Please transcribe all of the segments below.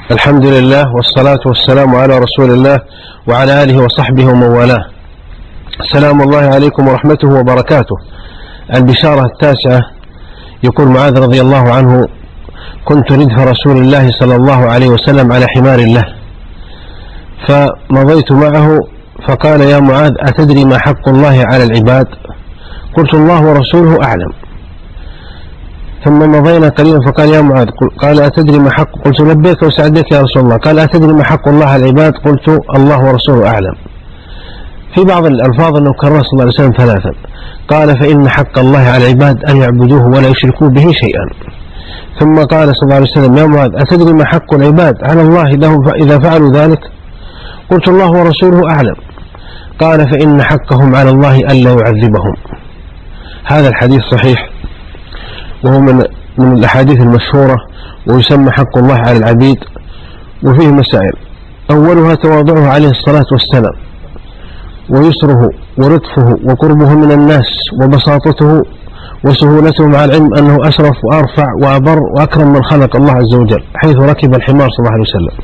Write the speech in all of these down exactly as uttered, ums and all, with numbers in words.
الحمد لله والصلاة والسلام على رسول الله وعلى آله وصحبه ومن والاه. السلام الله عليكم ورحمته وبركاته. البشارة التاسعة، يقول معاذ رضي الله عنه: كنت ردف رسول الله صلى الله عليه وسلم على حمار له، فمضيت معه فقال: يا معاذ، أتدري ما حق الله على العباد؟ قلت: الله ورسوله أعلم. ثم مضينا قليلا فقال: يا معاذ، قال: أتدري ما حق؟ قلت: لبيك وسعدك يا رسول الله. قال: أتدري ما حق الله على العباد؟ قلت: الله ورسوله أعلم. في بعض الألفاظ أنه كرر صلى الله عليه وسلم ثلاثا، قال: فإن حق الله على العباد أن يعبدوه ولا يشركوا به شيئا. ثم قال صلى الله عليه وسلم: يا معاذ، أتدري ما حق العباد على الله إذا فعلوا ذلك؟ قلت: الله ورسوله أعلم. قال: فإن حقهم على الله ألا يعذبهم. هذا الحديث صحيح، وهو من من الأحاديث المشهورة، ويسمى حق الله على العبيد. وفيه مسائل: أولها تواضعه عليه الصلاة والسلام، ويسره ورطفه وقربه من الناس، وبساطته وسهولته، مع العلم أنه أشرف وأرفع وأبر وأكرم من خلق الله عز وجل، حيث ركب الحمار صلى الله عليه وسلم.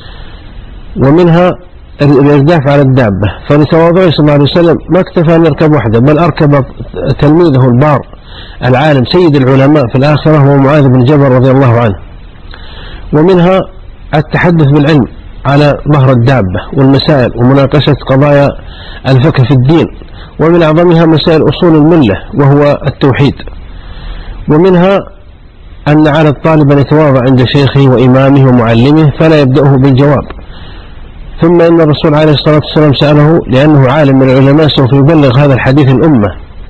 ومنها الإرداف على الدابة، فلتواضعه صلى الله عليه وسلم ما اكتفى أن يركب وحده، بل أركب تلميذه البار العالم سيد العلماء في الآخرة، هو معاذ بن جبل رضي الله عنه. ومنها التحدث بالعلم على ظهر الدابة، والمسائل ومناقشة قضايا الفقه في الدين، ومن أعظمها مسائل أصول الملة وهو التوحيد. ومنها أن على الطالب أن يتواضع عند شيخه وإمامه ومعلمه، فلا يبدأه بالجواب. ثم إن الرسول عليه الصلاة والسلام سأله لأنه عالم من العلماء سوف يبلغ هذا الحديث الأمة،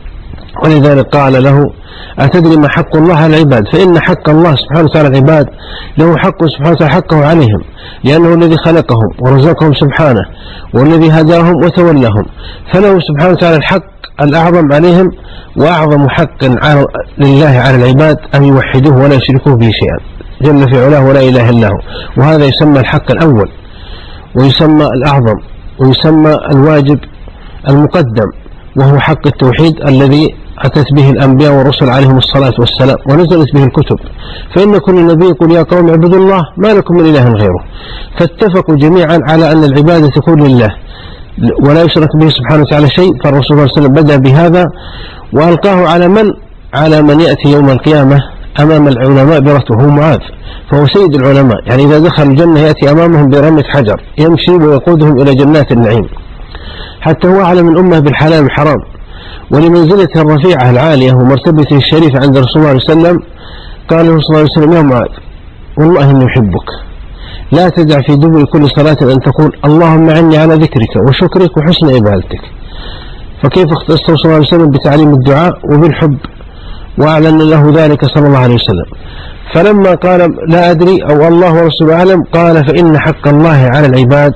ولذلك قال له: أتدري ما حق الله على العباد؟ فإن حق الله سبحانه وتعالى العباد له حق سبحانه وتعالى حقه عليهم، لأنه الذي خلقهم ورزقهم سبحانه، والذي هداهم وتولاهم، فله سبحانه وتعالى الحق الأعظم عليهم. وأعظم حق لله على العباد أن يوحدوه ولا يشركوه به شيئا، جل في علاه ولا إله إلا هو. وهذا يسمى الحق الأول، ويسمى الأعظم، ويسمى الواجب المقدم، وهو حق التوحيد الذي أتت به الأنبياء والرسل عليهم الصلاة والسلام، ونزلت به الكتب. فإن كل نبي يقول: يا قوم اعبدوا الله ما لكم من إله غيره. فاتفقوا جميعا على أن العبادة تكون لله ولا يشرك به سبحانه وتعالى شيء. فالرسول صلى الله عليه وسلم بدأ بهذا وألقاه على من؟ على من يأتي يوم القيامة أمام العلماء برته، هو معاذ، فهو سيد العلماء. يعني إذا دخل الجنة يأتي أمامهم برمة حجر يمشي ويقودهم إلى جنات النعيم، حتى هو أعلم الأمة بالحلال والحرام. ولمنزلته الرفيعة العالية ومرتبته الشريفة عند رسول الله صلى الله عليه وسلم، قال له صلى الله عليه وسلم: يا معاذ، والله إني أحبك، لا تدع في دبر كل صلاة أن تقول: اللهم أعني على ذكرك وشكرك وحسن عبادتك. فكيف اختص صلى الله عليه وسلم بتعليم الدعاء وبالحب، وأعلن له ذلك صلى الله عليه وسلم. فلما قال: لا أدري أو الله ورسوله أعلم، قال: فإن حق الله على العباد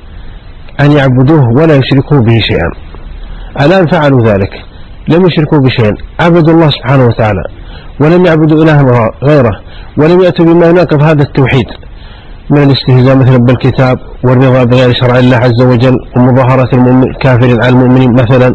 أن يعبدوه ولا يشركوا به شيئا. الآن فعلوا ذلك، لم يشركوا بشيء، عبدوا الله سبحانه وتعالى ولم يعبدوا إلها غيره، ولم يأتوا بما يناقض هذا التوحيد من الاستهزاء مثلا بالكتاب، والرضا بغير شرع الله عز وجل، ومظاهرة الكافر على المؤمنين مثلا،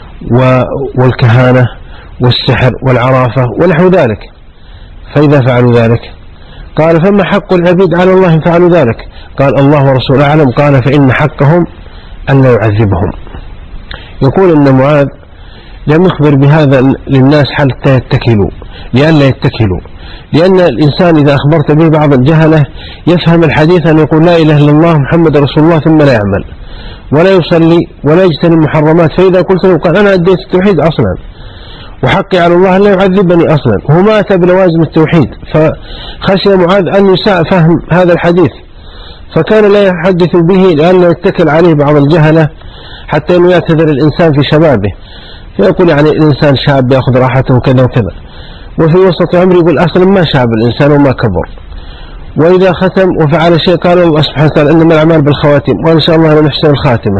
والكهانة والسحر والعرافة ونحو ذلك. فإذا فعلوا ذلك قال: فما حق العبيد على الله إن فعلوا ذلك؟ قال: الله ورسوله أعلم. قال: فإن حقهم أن لا يعذبهم. يقول إن معاذ لم يخبر بهذا للناس حتى يتكلوا، لئلا يتكلوا، لأن الإنسان إذا أخبرت به بعض الجهلة يفهم الحديث أن يقول: لا إله إلا الله محمد رسول الله، ثم لا يعمل ولا يصلي ولا يجتنب المحرمات. فإذا قلت له قال: أنا أديت التوحيد أصلا، وحقي على الله لا يعذبني أصلا، هو ما أتى بلوازم التوحيد. فخشي معاذ أن يساء فهم هذا الحديث، فكان لا يحدث به لأنه يتكل عليه بعض الجهلة، حتى أنه يعتذر الإنسان في شبابه، فيقول يعني الإنسان شاب يأخذ راحته كذا وكذا، وفي وسط عمره يقول أصلا ما شاب الإنسان وما كبر. وإذا ختم وفعل شيء قال الله سبحانه وتعالى: إنما الأعمال بالخواتيم، وإن شاء الله لنحسن الخاتمة.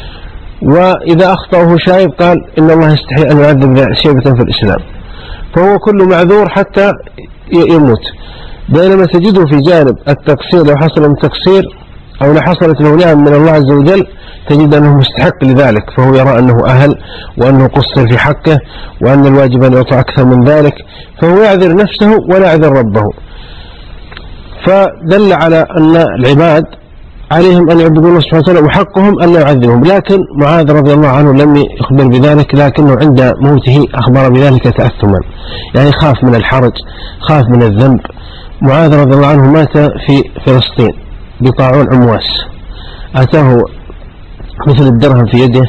وإذا أخطأه شايب قال: إن الله يستحي أن يعذب شيبة في الإسلام. فهو كل معذور حتى يموت. بينما تجده في جانب التقصير، لو حصل من تقصير أو لحصلت له نعم من الله عز وجل، تجد أنه مستحق لذلك، فهو يرى أنه أهل، وأنه قصر في حقه، وأن الواجب أن يعطى أكثر من ذلك، فهو يعذر نفسه ولا يعذر ربه. فدل على أن العباد عليهم أن يعبدوا الله سبحانه وتعالى وحقهم أن لا يعذبهم. لكن معاذ رضي الله عنه لم يخبر بذلك، لكنه عند موته أخبر بذلك تأثما، يعني خاف من الحرج، خاف من الذنب. معاذ رضي الله عنه مات في فلسطين بطاعون عمواس، أتاه مثل الدرهم في يده،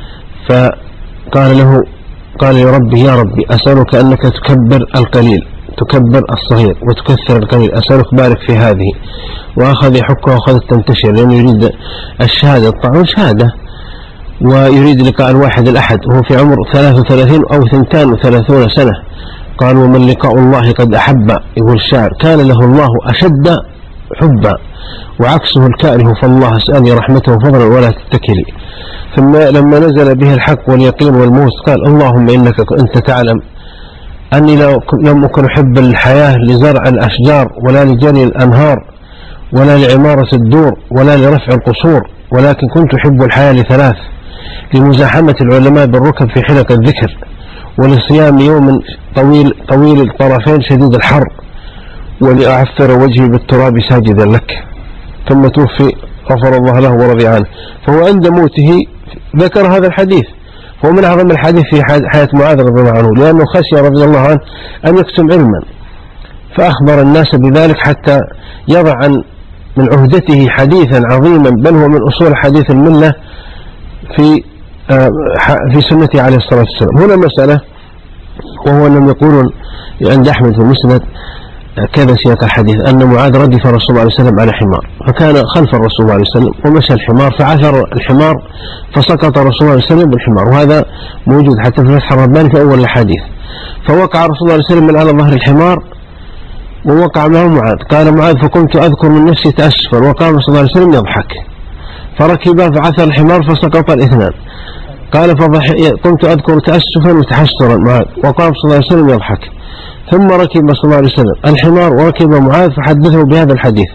فقال له قال لربه يا ربي أسألك أنك تكبر القليل، تكبر الصغير وتكثر القليل، أسألك بارك في هذه. وأخذ يحكها وأخذت تنتشر، لأنه يريد الشهادة، الطاعون شهادة، ويريد لقاء الواحد الأحد، وهو في عمر ثلاث وثلاثين أو ثنتان وثلاثون سنة. قال ومن لقاء الله قد أحب، يقول الشاعر كان له الله أشد حبا وعكسه الكاره، فالله اسألني رحمته فضلا ولا تتكلي. ثم لما نزل به الحق واليقين والموت قال اللهم إنك أنت تعلم أني لم أكن أحب الحياة لزرع الأشجار ولا لجري الأنهار ولا لعمارة الدور ولا لرفع القصور، ولكن كنت أحب الحياة لثلاث: لمزاحمة العلماء بالركب في حلق الذكر، ولصيام يوم طويل طويل الطرفين شديد الحر، ولأعفر وجهي بالتراب ساجدا لك. ثم توفي غفر الله له ورضي عنه. فهو عند موته ذكر هذا الحديث، فهو من أعظم الحديث في حياة معاذ رضي الله عنه، لأنه خشي رضي الله عنه أن يكتم علما، فأخبر الناس بذلك حتى يضع عن من عهدته حديثا عظيما، بل هو من أصول حديث الملة في في سنته عليه الصلاة والسلام. هنا مسألة، وهو أنهم يقولون عند أحمد في المسند كذا سياق الحديث أن معاذ ردف رسول الله عليه وسلم على حمار، فكان خلف الرسول صلى الله عليه وسلم ومشى الحمار فعثر الحمار فسقط رسول الله عليه وسلم بالحمار، وهذا موجود حتى في فتح الرباني في أول الحديث. فوقع رسول الله عليه وسلم من على ظهر الحمار ووقع معه معاذ. قال معاذ فكنت أذكر من نفسي تأسفا، وقام صلى الله عليه وسلم يضحك، فركب فعثر الحمار فسقط الاثنان. قال كنت أذكر تأسفا وتحسرا معاذ، وقام صلى الله عليه وسلم يضحك. ثم ركب صلى الله عليه وسلم الحمار وركب معاذ فحدثه بهذا الحديث.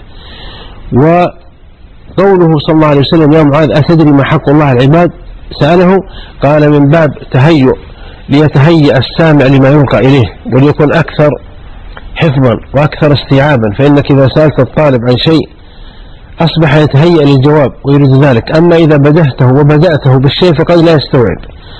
وقوله صلى الله عليه وسلم يا معاذ أتدري ما حق الله على العباد؟ سأله، قال من باب تهيؤ ليتهيأ السامع لما يلقى إليه وليكن أكثر حفظا وأكثر استيعابا، فإنك إذا سألت الطالب عن شيء أصبح يتهيأ للجواب ويريد ذلك، أما إذا بدهته وبدأته بالشيء فقد لا يستوعب.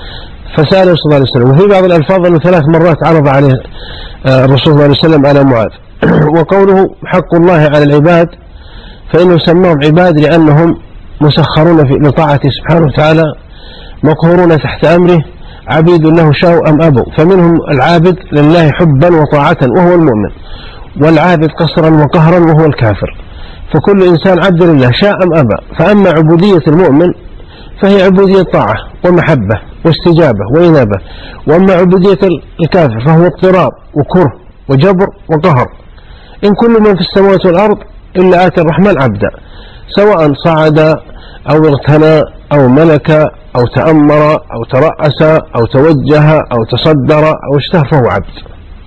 فسأله صلى الله عليه وسلم. وفي بعض الألفاظ أنه ثلاث مرات عرض عليه الرسول صلى الله عليه وسلم على معاذ. وقوله حق الله على العباد فإنه سماهم عباد لأنهم مسخرون في لطاعته سبحانه وتعالى، مقهورون تحت أمره، عبيد له شاءوا أم أبوا. فمنهم العابد لله حبا وطاعة وهو المؤمن، والعابد قصرا وقهرا وهو الكافر. فكل إنسان عبد لله شاء أم أبى. فأما عبودية المؤمن فهي عبودية طاعة ومحبة واستجابة وإنابة، وأما عبودية الكافر فهو اضطراب وكره وجبر وقهر. إن كل من في السماوات والأرض إلا آتي الرحمن عبدا، سواء صعد أو اغتنى أو ملك أو تأمر أو ترأس أو توجه أو تصدر أو اشتهى فهو عبد.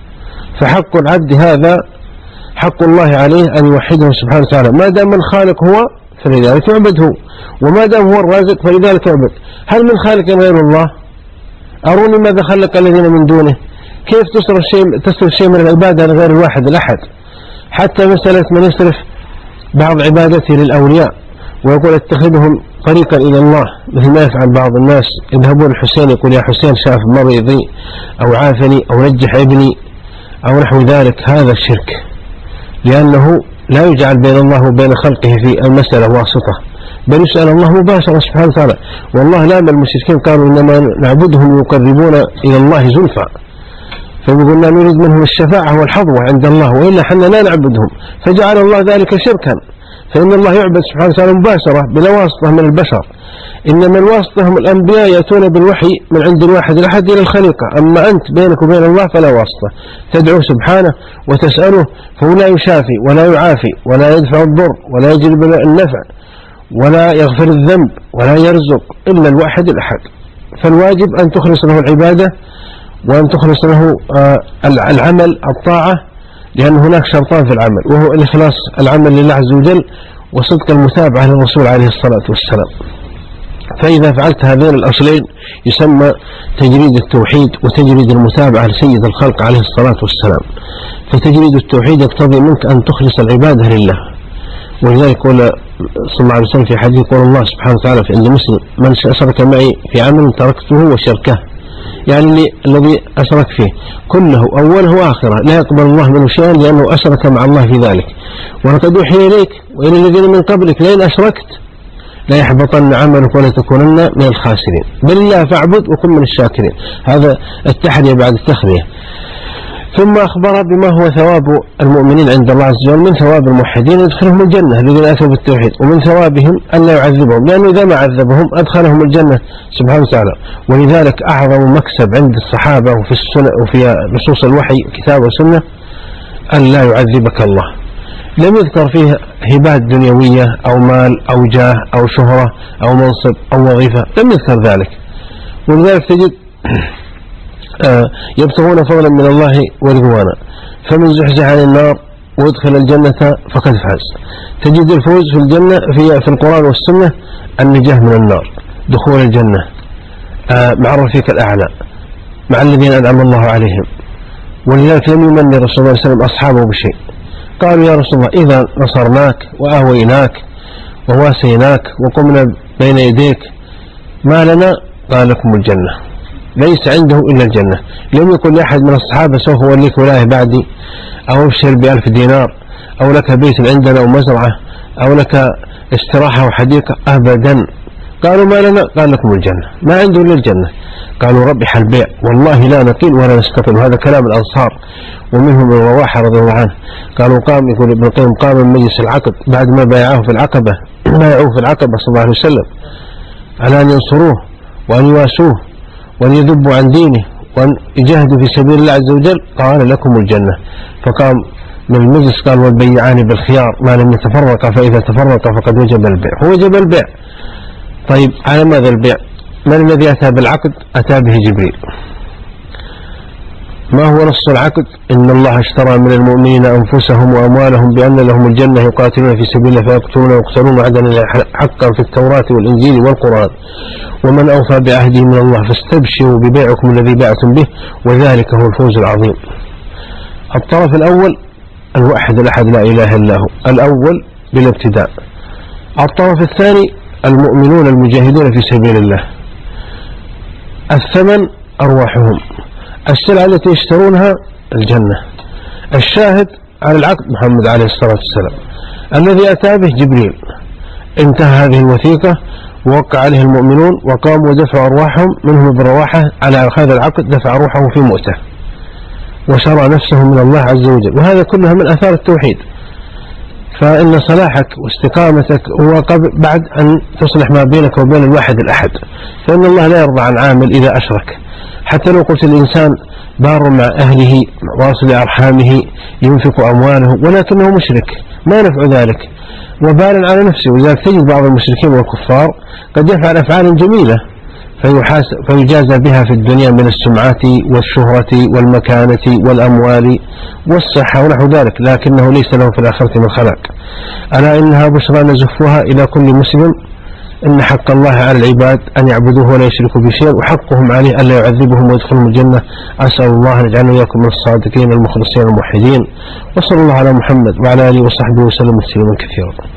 فحق العبد هذا حق الله عليه أن يوحده سبحانه وتعالى، ما دام من خالق هو فلذلك يعبد هو، وما دام هو الرازق فلذلك يعبد. هل من خالق غير الله؟ أروني ماذا خلق الذين من دونه. كيف تصرف شيء تصرف شيء من العبادة لغير الواحد الأحد؟ حتى مسألة من يصرف بعض عبادته للأولياء ويقول اتخذهم طريقا إلى الله، مثل ما يفعل بعض الناس، يذهبون الحسين يقول يا حسين شاف مريضي أو عافني أو نجح ابني أو نحو ذلك. هذا الشرك، لأنه لا يجعل بين الله وبين خلقه في المسألة واسطة، بل يسأل الله مباشرة سبحانه وتعالى. والله لام المشركين قالوا إنما نعبدهم يقربون إلى الله زلفى، فيقولنا نريد منهم الشفاعة والحظوة عند الله، وإلا حنا لا نعبدهم، فجعل الله ذلك شركا. فإن الله يعبد سبحانه وتعالى مباشرة بلا واسطة من البشر، إنما الواسطة هم الأنبياء يأتون بالوحي من عند الواحد الأحد إلى الخليقة. أما أنت بينك وبين الله فلا واسطة، تدعو سبحانه وتسأله، فهو لا يشافي ولا يعافي ولا يدفع الضر ولا يجلب النفع ولا يغفر الذنب ولا يرزق إلا الواحد الأحد. فالواجب أن تخلص له العبادة وأن تخلص له العمل الطاعة، لأن هناك شرطان في العمل، وهو الإخلاص العمل لله عز وجل وصدق المتابعة للرسول عليه الصلاة والسلام. فإذا فعلت هذين الأصلين يسمى تجريد التوحيد وتجريد المتابعة لسيد الخلق عليه الصلاة والسلام. فتجريد التوحيد يقتضي منك أن تخلص العبادة لله، ولذلك قال صلى الله عليه وسلم في حديث قول الله سبحانه وتعالى في عند مسلم: من أشرك معي في عمل تركته وشركه، يعني الذي أشرك فيه كله أوله وآخره لا يقبل الله منه شيئا لأنه أشرك مع الله في ذلك. ولقد أوحي إليك وإلى الذين من قبلك لئن أشركت لا يحبطن عملك ولا تكونن من الخاسرين، بل الله فاعبد وكن من الشاكرين. هذا التحرية بعد التخرية. ثم أخبر بما هو ثواب المؤمنين عند الله عز وجل من ثواب الموحدين يدخلهم الجنة الذين أتوا بالتوحيد، ومن ثوابهم أن لا يعذبهم، لأنه إذا ما عذبهم أدخلهم الجنة سبحانه وتعالى. ولذلك أعظم مكسب عند الصحابة وفي السنة وفي نصوص الوحي كتاب وسنة أن لا يعذبك الله. لم يذكر فيه هبات دنيوية أو مال أو جاه أو شهرة أو منصب أو وظيفة، لم يذكر ذلك. ولذلك تجد يبتغون فضلا من الله ورضوانا، فمن زحزح عن النار وادخل الجنة فقد فاز. تجد الفوز في الجنة في في القرآن والسنة النجاة من النار، دخول الجنة مع الرفيق الأعلى مع الذين أنعم الله عليهم. ولذلك لم يمن رسول الله صلى الله عليه وسلم أصحابه بشيء. قالوا يا رسول الله إذا نصرناك وآويناك وواسيناك وقمنا بين يديك ما لنا؟ قال لكم الجنة، ليس عنده إلا الجنة. لم يكن لأحد من الصحابة سوف أوليك ولاية بعدي، أو ابشر بألف دينار، أو لك بيت عندنا ومزرعة، أو لك استراحة وحديقة، أبدا. قالوا ما لنا؟ قال لكم الجنة، ما عنده إلا الجنة. قالوا ربح البيع والله لا نقيل ولا نستقيم. هذا كلام الأنصار، ومنهم ابن رواحة رضي الله عنه. قالوا قام، يقول ابن القيم، قام من مجلس العقد بعد ما بايعوه في العقبة بايعوه في العقبة صلى الله عليه وسلم على أن ينصروه وأن يواسوه وأن يذبوا عن دينه وأن يجاهدوا في سبيل الله عز وجل. قال لكم الجنة. فقام من المجلس قال والبيعان بالخيار ما لم يتفرقا، فإذا تفرقا فقد وجب البيع. هو وجب البيع. طيب على ماذا البيع؟ من الذي أتى بالعقد؟ أتى به جبريل. ما هو نص العقد؟ إن الله اشترى من المؤمنين أنفسهم وأموالهم بأن لهم الجنة يقاتلون في سبيل الله فيقتلون ويقتلون وعدا حقا في التوراة والإنجيل والقرآن، ومن أوفى بعهده من الله فاستبشروا ببيعكم الذي باعتم به وذلك هو الفوز العظيم. الطرف الأول الواحد الأحد لا إله إلا هو، الأول بالابتداء. الطرف الثاني المؤمنون المجاهدون في سبيل الله، الثمن أرواحهم، السلعة التي يشترونها الجنة. الشاهد على العقد محمد عليه الصلاة والسلام الذي أتى به جبريل. انتهى هذه الوثيقة ووقع عليه المؤمنون وقاموا ودفعوا أرواحهم. منهم ابن رواحة على هذا العقد دفع روحه في مؤته وشرى نفسه من الله عز وجل. وهذا كلها من آثار التوحيد. فإن صلاحك واستقامتك هو قبل بعد أن تصلح ما بينك وبين الواحد الأحد. فإن الله لا يرضى عن عامل إذا أشرك. حتى لو قلت الإنسان بار مع أهله واصل أرحامه ينفق أمواله ولكنه مشرك، ما نفع ذلك وبال على نفسه. ولذلك تجد بعض المشركين والكفار قد يفعل أفعالا جميلة فيجازى بها في الدنيا من السمعة والشهرة والمكانة والأموال والصحة ونحو ذلك، لكنه ليس له في الآخرة من خلاق. ألا إنها بشرى نزفها إلى كل مسلم إن حق الله على العباد أن يعبدوه ولا يشركوا بشيء، وحقهم عليه أن لا يعذبهم ويدخلهم الجنة. أسأل الله أن يجعلنا وإياكم من الصادقين المخلصين الموحدين. وصلى الله على محمد وعلى آله وصحبه وسلم تسليما كثيرا.